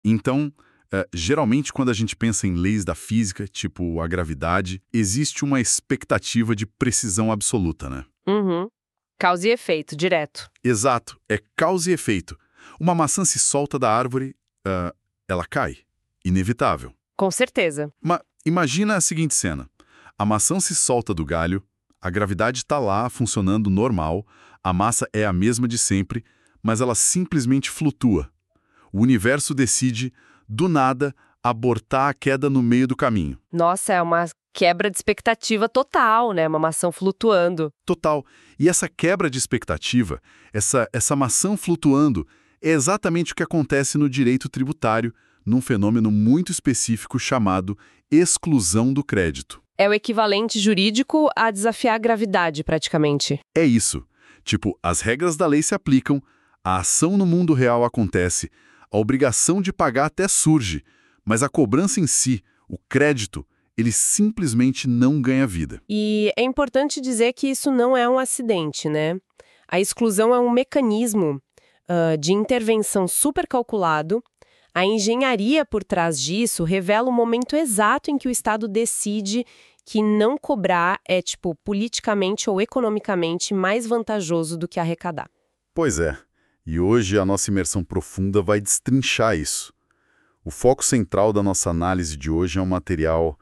Então, geralmente quando a gente pensa em leis da física, tipo a gravidade, existe uma expectativa de precisão absoluta, né? Uhum. Causa e efeito, direto. Exato, é causa e efeito. Uma maçã se solta da árvore, ela cai. Inevitável. Com certeza. Mas imagina a seguinte cena. A maçã se solta do galho, a gravidade está lá funcionando normal, a massa é a mesma de sempre, mas ela simplesmente flutua. O universo decide, do nada, abortar a queda no meio do caminho. Nossa, é uma quebra de expectativa total, né? Uma maçã flutuando. Total. E essa quebra de expectativa, essa maçã flutuando, é exatamente o que acontece no direito tributário, num fenômeno muito específico chamado exclusão do crédito. É o equivalente jurídico a desafiar a gravidade, praticamente. É isso. Tipo, as regras da lei se aplicam, a ação no mundo real acontece, a obrigação de pagar até surge, mas a cobrança em si, o crédito, ele simplesmente não ganha vida. E é importante dizer que isso não é um acidente, né? A exclusão é um mecanismo de intervenção super calculado. A engenharia por trás disso revela o momento exato em que o Estado decide que não cobrar é, politicamente ou economicamente mais vantajoso do que arrecadar. Pois é. E hoje a nossa imersão profunda vai destrinchar isso. O foco central da nossa análise de hoje é um material,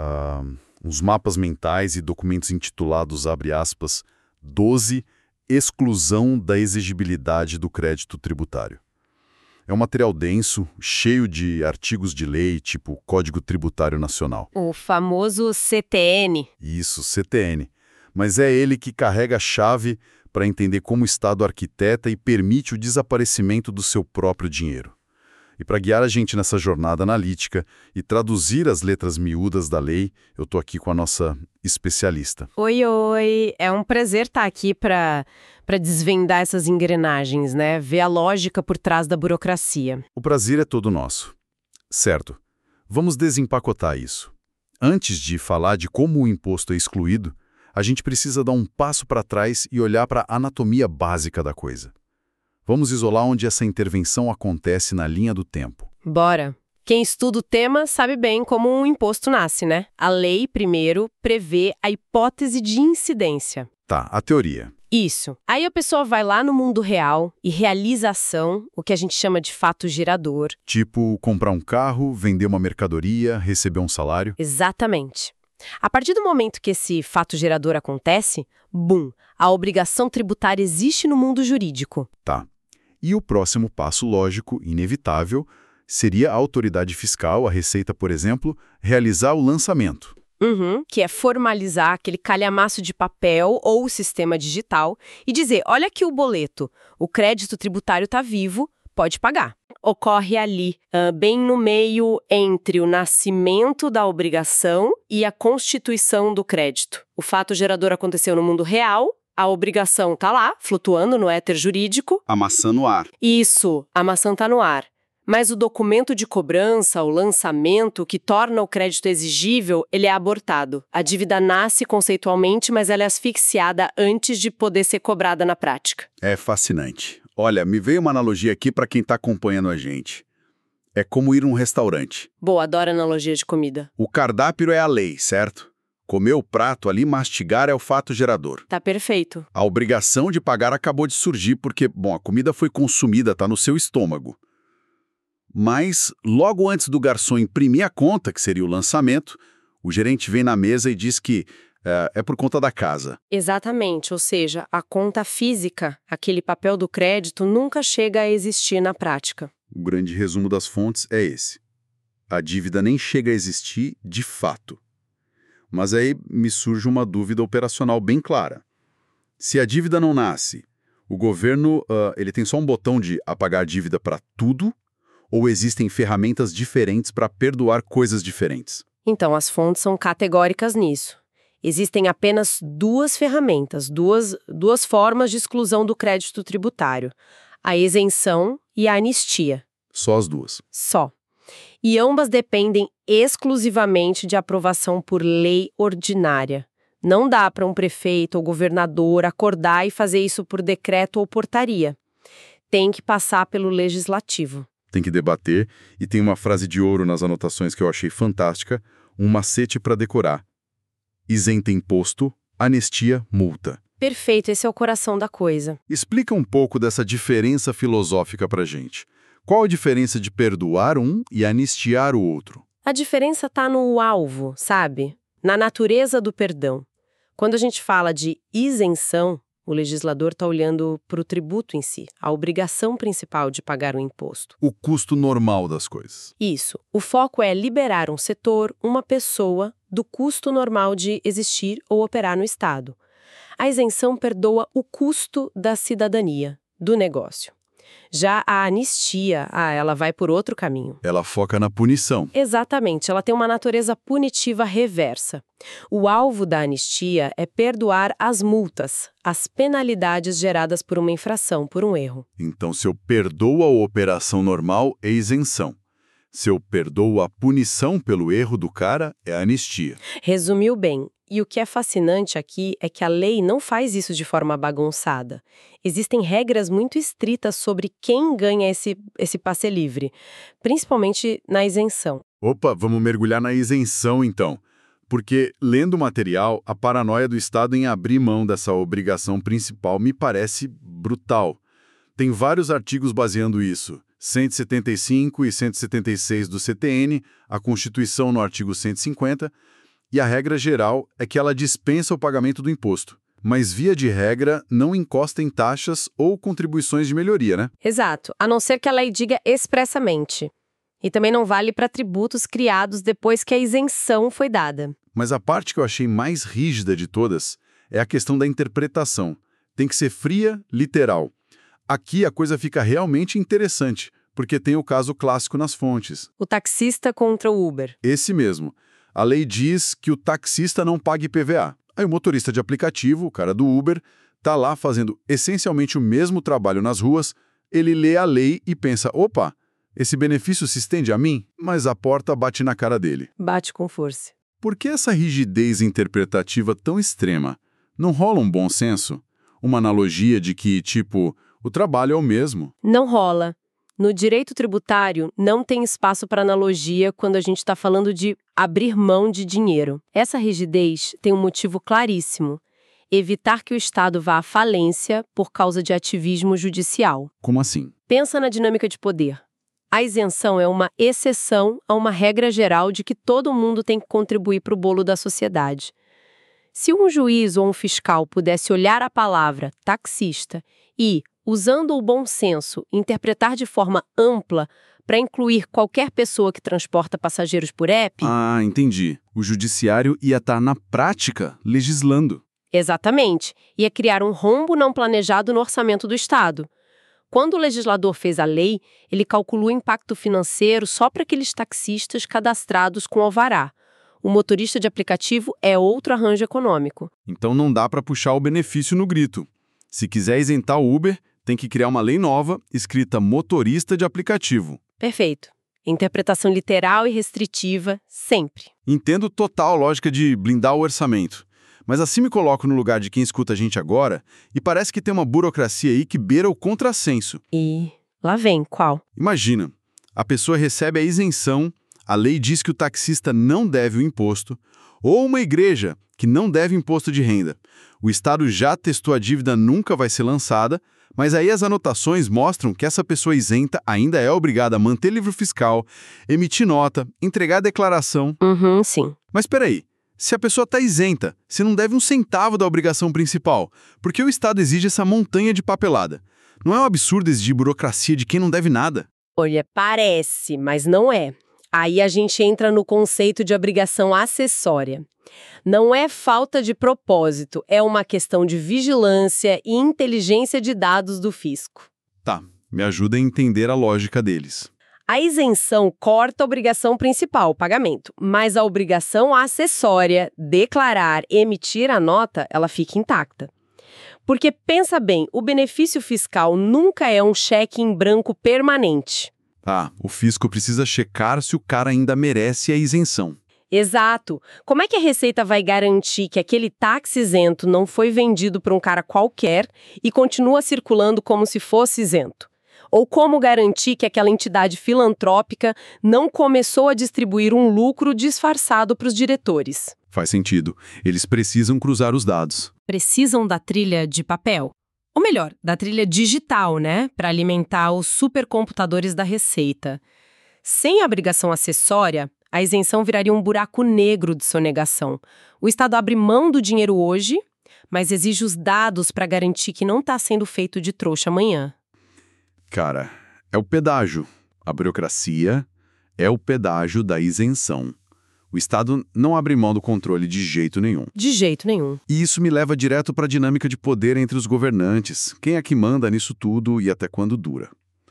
uns mapas mentais e documentos intitulados, abre aspas, 12 Exclusão da exigibilidade do crédito tributário. É um material denso, cheio de artigos de lei, tipo Código Tributário Nacional. O famoso CTN. Isso, CTN. Mas é ele que carrega a chave para entender como o Estado arquiteta e permite o desaparecimento do seu próprio dinheiro. E para guiar a gente nessa jornada analítica e traduzir as letras miúdas da lei, eu estou aqui com a nossa especialista. Oi, oi! É um prazer estar aqui para desvendar essas engrenagens, né? Ver a lógica por trás da burocracia. O prazer é todo nosso. Certo. Vamos desempacotar isso. Antes de falar de como o imposto é excluído, a gente precisa dar um passo para trás e olhar para a anatomia básica da coisa. Vamos isolar onde essa intervenção acontece na linha do tempo. Bora! Quem estuda o tema sabe bem como um imposto nasce, né? A lei, primeiro, prevê a hipótese de incidência. Tá, a teoria. Isso. Aí a pessoa vai lá no mundo real e realiza a ação, o que a gente chama de fato gerador. Tipo, comprar um carro, vender uma mercadoria, receber um salário. Exatamente. A partir do momento que esse fato gerador acontece, bum, a obrigação tributária existe no mundo jurídico. Tá. E o próximo passo lógico, inevitável, seria a autoridade fiscal, a Receita, por exemplo, realizar o lançamento. Que é formalizar aquele calhamaço de papel ou sistema digital e dizer, olha aqui o boleto, o crédito tributário está vivo, pode pagar. Ocorre ali, bem no meio entre o nascimento da obrigação e a constituição do crédito. O fato gerador aconteceu no mundo real, a obrigação está lá, flutuando no éter jurídico. A maçã no ar. Isso, a maçã está no ar. Mas o documento de cobrança, o lançamento, que torna o crédito exigível, ele é abortado. A dívida nasce conceitualmente, mas ela é asfixiada antes de poder ser cobrada na prática. É fascinante. Olha, me veio uma analogia aqui para quem está acompanhando a gente. É como ir a um restaurante. Boa, adoro analogia de comida. O cardápio é a lei, certo? Comer o prato ali, mastigar é o fato gerador. Tá perfeito. A obrigação de pagar acabou de surgir porque, a comida foi consumida, está no seu estômago. Mas, logo antes do garçom imprimir a conta, que seria o lançamento, o gerente vem na mesa e diz que é por conta da casa. Exatamente, ou seja, a conta física, aquele papel do crédito, nunca chega a existir na prática. O grande resumo das fontes é esse. A dívida nem chega a existir de fato. Mas aí me surge uma dúvida operacional bem clara. Se a dívida não nasce, o governo ele tem só um botão de apagar dívida para tudo, ou existem ferramentas diferentes para perdoar coisas diferentes? Então, as fontes são categóricas nisso. Existem apenas duas ferramentas, duas formas de exclusão do crédito tributário. A isenção e a anistia. Só as duas? Só. E ambas dependem exclusivamente de aprovação por lei ordinária. Não dá para um prefeito ou governador acordar e fazer isso por decreto ou portaria. Tem que passar pelo legislativo. tem que debater, e tem uma frase de ouro nas anotações que eu achei fantástica, um macete para decorar. Isenta imposto, anistia, multa. Perfeito, esse é o coração da coisa. Explica um pouco dessa diferença filosófica pra gente. Qual a diferença de perdoar um e anistiar o outro? A diferença está no alvo, sabe? Na natureza do perdão. Quando a gente fala de isenção, o legislador está olhando para o tributo em si, a obrigação principal de pagar o imposto. O custo normal das coisas. Isso. O foco é liberar um setor, uma pessoa, do custo normal de existir ou operar no Estado. A isenção perdoa o custo da cidadania, do negócio. Já a anistia, ela vai por outro caminho. Ela foca na punição. Exatamente, ela tem uma natureza punitiva reversa. O alvo da anistia é perdoar as multas, as penalidades geradas por uma infração, por um erro. Então, se eu perdoo a operação normal, é isenção. Se eu perdoo a punição pelo erro do cara, é anistia. Resumiu bem. E o que é fascinante aqui é que a lei não faz isso de forma bagunçada. Existem regras muito estritas sobre quem ganha esse passe livre, principalmente na isenção. Opa, vamos mergulhar na isenção então. Porque, lendo o material, a paranoia do Estado em abrir mão dessa obrigação principal me parece brutal. Tem vários artigos baseando isso. 175 e 176 do CTN, a Constituição no artigo 150, e a regra geral é que ela dispensa o pagamento do imposto. Mas, via de regra, não encosta em taxas ou contribuições de melhoria, né? Exato, a não ser que a lei diga expressamente. E também não vale para tributos criados depois que a isenção foi dada. Mas a parte que eu achei mais rígida de todas é a questão da interpretação. Tem que ser fria, literal. Aqui a coisa fica realmente interessante, porque tem o caso clássico nas fontes. O taxista contra o Uber. Esse mesmo. A lei diz que o taxista não paga IPVA. Aí o motorista de aplicativo, o cara do Uber, tá lá fazendo essencialmente o mesmo trabalho nas ruas, ele lê a lei e pensa, opa, esse benefício se estende a mim? Mas a porta bate na cara dele. Bate com força. Por que essa rigidez interpretativa tão extrema? Não rola um bom senso? Uma analogia de que, tipo, o trabalho é o mesmo? Não rola. No direito tributário, não tem espaço para analogia quando a gente está falando de abrir mão de dinheiro. Essa rigidez tem um motivo claríssimo: evitar que o Estado vá à falência por causa de ativismo judicial. Como assim? Pensa na dinâmica de poder. A isenção é uma exceção a uma regra geral de que todo mundo tem que contribuir para o bolo da sociedade. Se um juiz ou um fiscal pudesse olhar a palavra taxista e, usando o bom senso, interpretar de forma ampla para incluir qualquer pessoa que transporta passageiros por app... Ah, entendi. O judiciário ia estar, na prática, legislando. Exatamente. Ia criar um rombo não planejado no orçamento do Estado. Quando o legislador fez a lei, ele calculou o impacto financeiro só para aqueles taxistas cadastrados com alvará. O motorista de aplicativo é outro arranjo econômico. Então não dá para puxar o benefício no grito. Se quiser isentar o Uber, tem que criar uma lei nova, escrita motorista de aplicativo. Perfeito. Interpretação literal e restritiva, sempre. Entendo total a lógica de blindar o orçamento. Mas assim me coloco no lugar de quem escuta a gente agora e parece que tem uma burocracia aí que beira o contrassenso. E lá vem, qual? Imagina, a pessoa recebe a isenção, a lei diz que o taxista não deve o imposto, ou uma igreja que não deve imposto de renda. O Estado já testou a dívida, nunca vai ser lançada, mas aí as anotações mostram que essa pessoa isenta ainda é obrigada a manter livro fiscal, emitir nota, entregar declaração. Sim. Mas peraí, se a pessoa está isenta, se não deve um centavo da obrigação principal, por que o Estado exige essa montanha de papelada? Não é um absurdo exigir burocracia de quem não deve nada? Olha, parece, mas não é. Aí a gente entra no conceito de obrigação acessória. Não é falta de propósito, é uma questão de vigilância e inteligência de dados do fisco. Tá, me ajuda a entender a lógica deles. A isenção corta a obrigação principal, o pagamento, mas a obrigação acessória, declarar, emitir a nota, ela fica intacta. Porque, pensa bem, o benefício fiscal nunca é um cheque em branco permanente. Ah, o fisco precisa checar se o cara ainda merece a isenção. Exato. Como é que a Receita vai garantir que aquele táxi isento não foi vendido para um cara qualquer e continua circulando como se fosse isento? Ou como garantir que aquela entidade filantrópica não começou a distribuir um lucro disfarçado para os diretores? Faz sentido. Eles precisam cruzar os dados. Precisam da trilha de papel. Ou melhor, da trilha digital, né? Para alimentar os supercomputadores da Receita. Sem a obrigação acessória, a isenção viraria um buraco negro de sonegação. O Estado abre mão do dinheiro hoje, mas exige os dados para garantir que não está sendo feito de trouxa amanhã. Cara, é o pedágio. A burocracia é o pedágio da isenção. O Estado não abre mão do controle de jeito nenhum. De jeito nenhum. E isso me leva direto para a dinâmica de poder entre os governantes. Quem é que manda nisso tudo e até quando dura?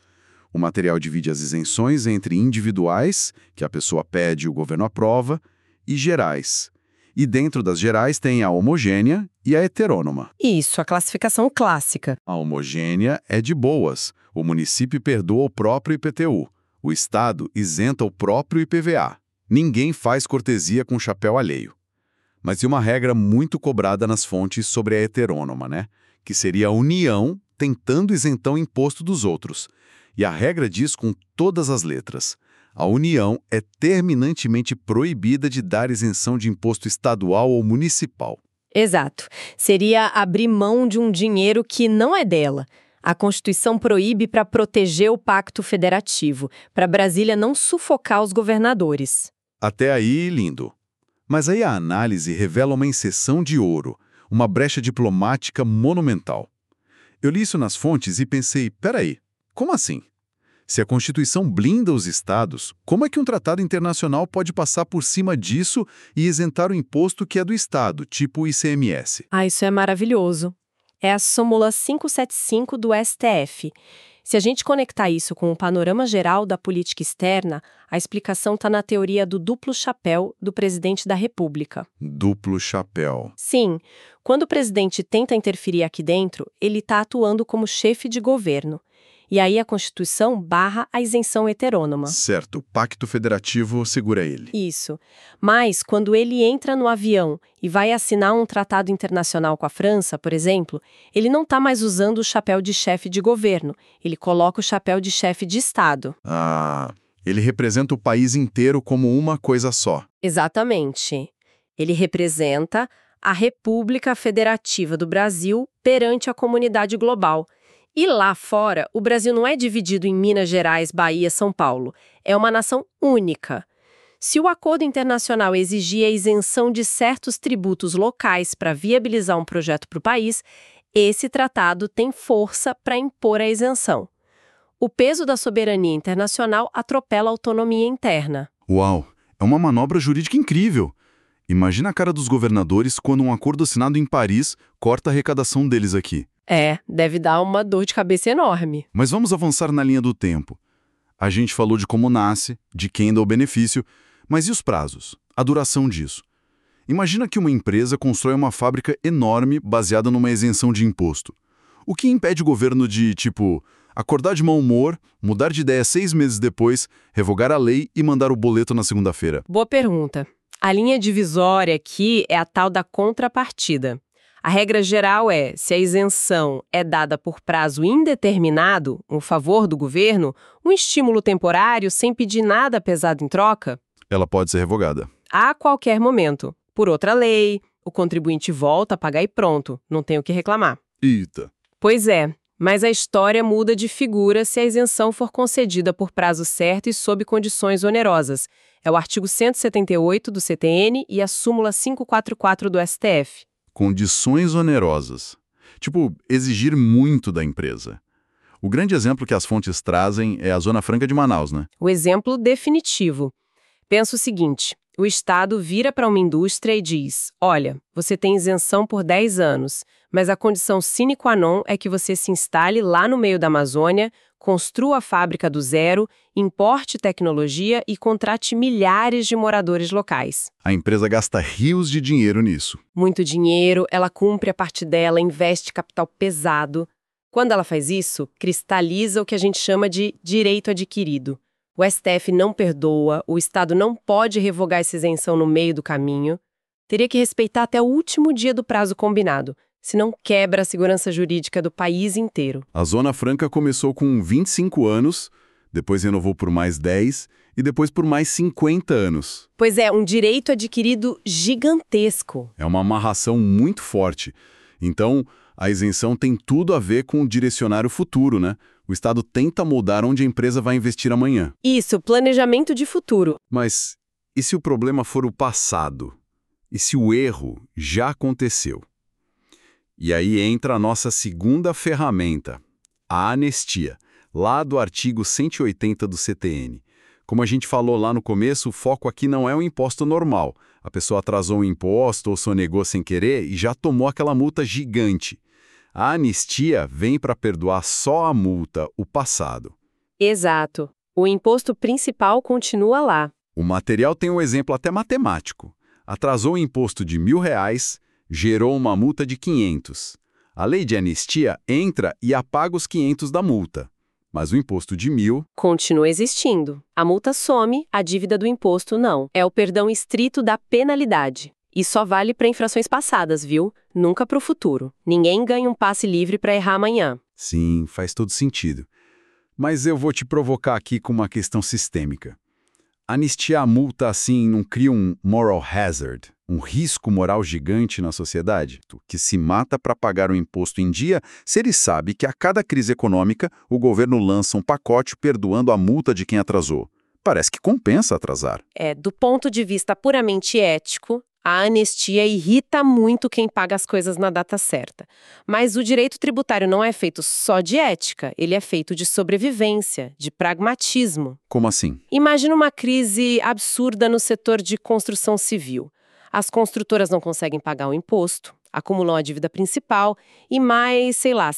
O material divide as isenções entre individuais, que a pessoa pede e o governo aprova, e gerais. E dentro das gerais tem a homogênea e a heterônoma. Isso, a classificação clássica. A homogênea é de boas. O município perdoa o próprio IPTU. O Estado isenta o próprio IPVA. Ninguém faz cortesia com chapéu alheio. Mas tem uma regra muito cobrada nas fontes sobre a heterônoma, né? Que seria a União tentando isentar o imposto dos outros. E a regra diz com todas as letras: a União é terminantemente proibida de dar isenção de imposto estadual ou municipal. Exato. Seria abrir mão de um dinheiro que não é dela. A Constituição proíbe para proteger o Pacto Federativo, para Brasília não sufocar os governadores. Até aí, lindo. Mas aí a análise revela uma inserção de ouro, uma brecha diplomática monumental. Eu li isso nas fontes e pensei, peraí, como assim? Se a Constituição blinda os estados, como é que um tratado internacional pode passar por cima disso e isentar o imposto que é do estado, tipo o ICMS? Ah, isso é maravilhoso. É a súmula 575 do STF. Se a gente conectar isso com o panorama geral da política externa, a explicação está na teoria do duplo chapéu do presidente da República. Duplo chapéu. Sim, quando o presidente tenta interferir aqui dentro, ele está atuando como chefe de governo. E aí a Constituição barra a isenção heterônoma. Certo, o Pacto Federativo segura ele. Isso. Mas, quando ele entra no avião e vai assinar um tratado internacional com a França, por exemplo, ele não está mais usando o chapéu de chefe de governo. Ele coloca o chapéu de chefe de Estado. Ah, ele representa o país inteiro como uma coisa só. Exatamente. Ele representa a República Federativa do Brasil perante a comunidade global. E lá fora, o Brasil não é dividido em Minas Gerais, Bahia, São Paulo. É uma nação única. Se o acordo internacional exigia a isenção de certos tributos locais para viabilizar um projeto para o país, esse tratado tem força para impor a isenção. O peso da soberania internacional atropela a autonomia interna. Uau, é uma manobra jurídica incrível. Imagina a cara dos governadores quando um acordo assinado em Paris corta a arrecadação deles aqui. Deve dar uma dor de cabeça enorme. Mas vamos avançar na linha do tempo. A gente falou de como nasce, de quem dá o benefício, mas e os prazos? A duração disso? Imagina que uma empresa constrói uma fábrica enorme baseada numa isenção de imposto. O que impede o governo de, acordar de mau humor, mudar de ideia 6 meses depois, revogar a lei e mandar o boleto na segunda-feira? Boa pergunta. A linha divisória aqui é a tal da contrapartida. A regra geral é, se a isenção é dada por prazo indeterminado, um favor do governo, um estímulo temporário sem pedir nada pesado em troca, ela pode ser revogada. A qualquer momento. Por outra lei, o contribuinte volta a pagar e pronto, não tem o que reclamar. Eita. Pois é, mas a história muda de figura se a isenção for concedida por prazo certo e sob condições onerosas. É o artigo 178 do CTN e a súmula 544 do STF. Condições onerosas. Exigir muito da empresa. O grande exemplo que as fontes trazem é a Zona Franca de Manaus, né? O exemplo definitivo. Pensa o seguinte, o Estado vira para uma indústria e diz, olha, você tem isenção por 10 anos, mas a condição sine qua non é que você se instale lá no meio da Amazônia, construa a fábrica do zero, importe tecnologia e contrate milhares de moradores locais. A empresa gasta rios de dinheiro nisso. Muito dinheiro, ela cumpre a parte dela, investe capital pesado. Quando ela faz isso, cristaliza o que a gente chama de direito adquirido. O STF não perdoa, o Estado não pode revogar essa isenção no meio do caminho. Teria que respeitar até o último dia do prazo combinado. senão quebra a segurança jurídica do país inteiro. A Zona Franca começou com 25 anos, depois renovou por mais 10 e depois por mais 50 anos. Pois é, um direito adquirido gigantesco. É uma amarração muito forte. Então, a isenção tem tudo a ver com o direcionário futuro, né? O Estado tenta moldar onde a empresa vai investir amanhã. Isso, planejamento de futuro. Mas e se o problema for o passado? E se o erro já aconteceu? E aí entra a nossa segunda ferramenta, a anistia, lá do artigo 180 do CTN. Como a gente falou lá no começo, o foco aqui não é o imposto normal. A pessoa atrasou um imposto ou sonegou sem querer e já tomou aquela multa gigante. A anistia vem para perdoar só a multa, o passado. Exato. O imposto principal continua lá. O material tem um exemplo até matemático. Atrasou o imposto de R$1.000, gerou uma multa de 500. A lei de anistia entra e apaga os 500 da multa. Mas o imposto de 1.000... continua existindo. A multa some, a dívida do imposto não. É o perdão estrito da penalidade. E só vale para infrações passadas, viu? Nunca para o futuro. Ninguém ganha um passe livre para errar amanhã. Sim, faz todo sentido. Mas eu vou te provocar aqui com uma questão sistêmica. Anistiar a multa assim não cria um moral hazard, um risco moral gigante na sociedade? Que se mata para pagar o imposto em dia se ele sabe que a cada crise econômica o governo lança um pacote perdoando a multa de quem atrasou. Parece que compensa atrasar. Do ponto de vista puramente ético, a anistia irrita muito quem paga as coisas na data certa. Mas o direito tributário não é feito só de ética, ele é feito de sobrevivência, de pragmatismo. Como assim? Imagina uma crise absurda no setor de construção civil. As construtoras não conseguem pagar o imposto, acumulam a dívida principal e mais,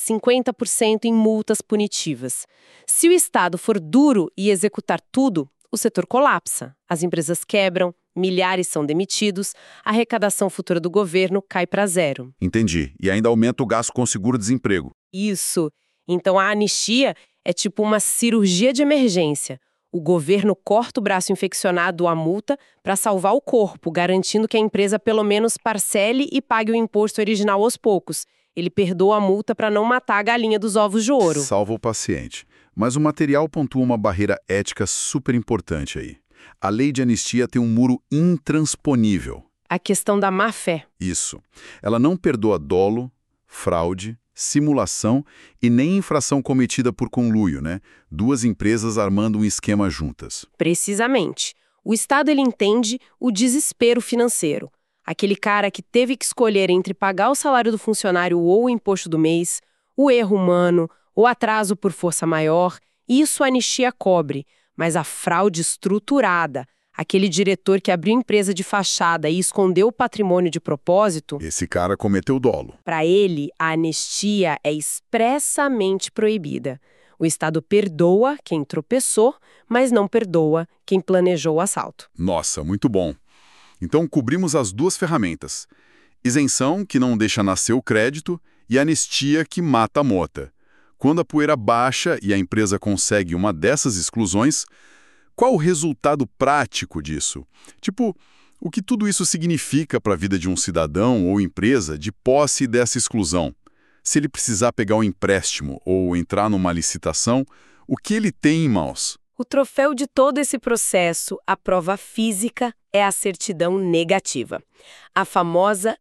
50% em multas punitivas. Se o Estado for duro e executar tudo, o setor colapsa, as empresas quebram, milhares são demitidos, a arrecadação futura do governo cai para zero. Entendi. E ainda aumenta o gasto com seguro-desemprego. Isso. Então a anistia é tipo uma cirurgia de emergência. O governo corta o braço infeccionado à multa para salvar o corpo, garantindo que a empresa pelo menos parcele e pague o imposto original aos poucos. Ele perdoa a multa para não matar a galinha dos ovos de ouro. Salva o paciente. Mas o material pontua uma barreira ética super importante aí. A lei de anistia tem um muro intransponível. A questão da má-fé. Isso. Ela não perdoa dolo, fraude, simulação e nem infração cometida por conluio, né? Duas empresas armando um esquema juntas. Precisamente. O Estado ele entende o desespero financeiro. Aquele cara que teve que escolher entre pagar o salário do funcionário ou o imposto do mês, o erro humano, o atraso por força maior, isso a anistia cobre. Mas a fraude estruturada, aquele diretor que abriu empresa de fachada e escondeu o patrimônio de propósito... esse cara cometeu dolo. Para ele, a anistia é expressamente proibida. O Estado perdoa quem tropeçou, mas não perdoa quem planejou o assalto. Nossa, muito bom. Então cobrimos as duas ferramentas. Isenção, que não deixa nascer o crédito, e anistia, que mata a mota. Quando a poeira baixa e a empresa consegue uma dessas exclusões, qual o resultado prático disso? Tipo, o que tudo isso significa para a vida de um cidadão ou empresa de posse dessa exclusão? Se ele precisar pegar um empréstimo ou entrar numa licitação, o que ele tem em mãos? O troféu de todo esse processo, a prova física, é a certidão negativa. A famosa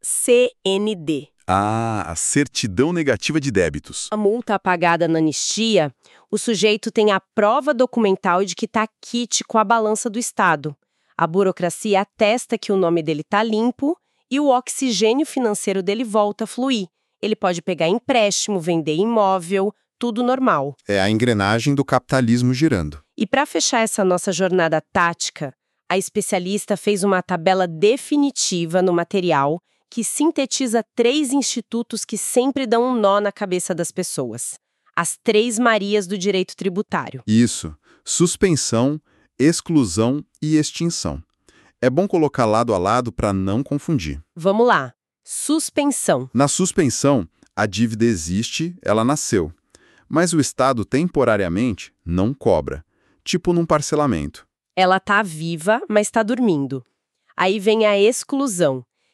CND. Ah, a certidão negativa de débitos. A multa apagada na anistia, o sujeito tem a prova documental de que está quite com a balança do Estado. A burocracia atesta que o nome dele está limpo e o oxigênio financeiro dele volta a fluir. Ele pode pegar empréstimo, vender imóvel, tudo normal. É a engrenagem do capitalismo girando. E para fechar essa nossa jornada tática, a especialista fez uma tabela definitiva no material que sintetiza 3 institutos que sempre dão um nó na cabeça das pessoas. As 3 Marias do direito tributário. Isso. Suspensão, exclusão e extinção. É bom colocar lado a lado para não confundir. Vamos lá. Suspensão. Na suspensão, a dívida existe, ela nasceu. Mas o Estado, temporariamente, não cobra. Tipo num parcelamento. Ela está viva, mas está dormindo. Aí vem a exclusão,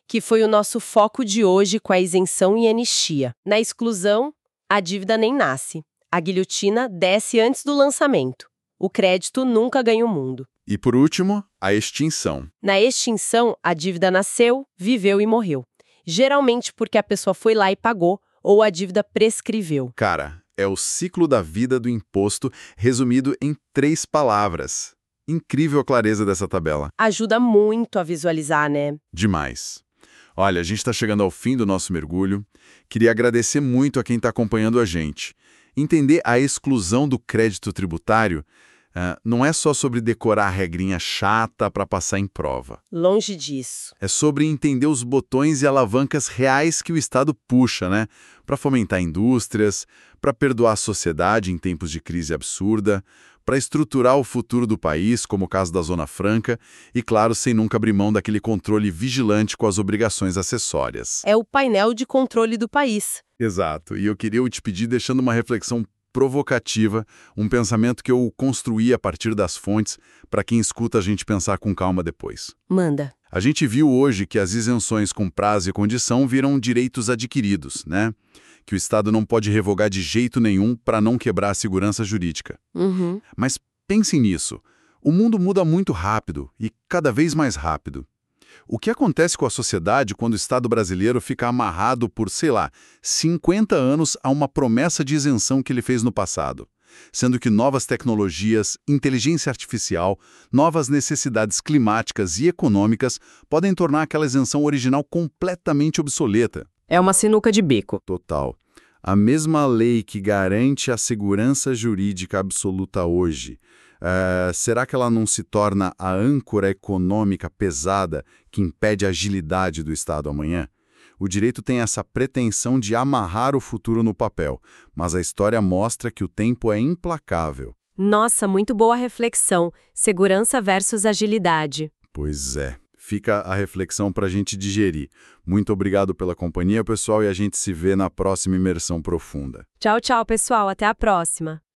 que foi o nosso foco de hoje com a isenção e anistia. Na exclusão, a dívida nem nasce. A guilhotina desce antes do lançamento. O crédito nunca ganha o mundo. E por último, a extinção. Na extinção, a dívida nasceu, viveu e morreu. Geralmente porque a pessoa foi lá e pagou, ou a dívida prescreveu. Cara, é o ciclo da vida do imposto resumido em 3 palavras. Incrível a clareza dessa tabela. Ajuda muito a visualizar, né? Demais. Olha, a gente está chegando ao fim do nosso mergulho. Queria agradecer muito a quem está acompanhando a gente. Entender a exclusão do crédito tributário não é só sobre decorar a regrinha chata para passar em prova. Longe disso. É sobre entender os botões e alavancas reais que o Estado puxa, né? Para fomentar indústrias, para perdoar a sociedade em tempos de crise absurda, para estruturar o futuro do país, como o caso da Zona Franca, e, claro, sem nunca abrir mão daquele controle vigilante com as obrigações acessórias. É o painel de controle do país. Exato. E eu queria te pedir deixando uma reflexão provocativa, um pensamento que eu construí a partir das fontes, para quem escuta a gente pensar com calma depois. Manda. A gente viu hoje que as isenções com prazo e condição viram direitos adquiridos, né? Que o Estado não pode revogar de jeito nenhum para não quebrar a segurança jurídica. Uhum. Mas pensem nisso. O mundo muda muito rápido e cada vez mais rápido. O que acontece com a sociedade quando o Estado brasileiro fica amarrado por, sei lá, 50 anos a uma promessa de isenção que ele fez no passado? Sendo que novas tecnologias, inteligência artificial, novas necessidades climáticas e econômicas podem tornar aquela isenção original completamente obsoleta. É uma sinuca de bico. Total. A mesma lei que garante a segurança jurídica absoluta hoje, será que ela não se torna a âncora econômica pesada que impede a agilidade do Estado amanhã? O direito tem essa pretensão de amarrar o futuro no papel, mas a história mostra que o tempo é implacável. Nossa, muito boa reflexão. Segurança versus agilidade. Pois é. Fica a reflexão para a gente digerir. Muito obrigado pela companhia, pessoal, e a gente se vê na próxima Imersão Profunda. Tchau, tchau, pessoal. Até a próxima.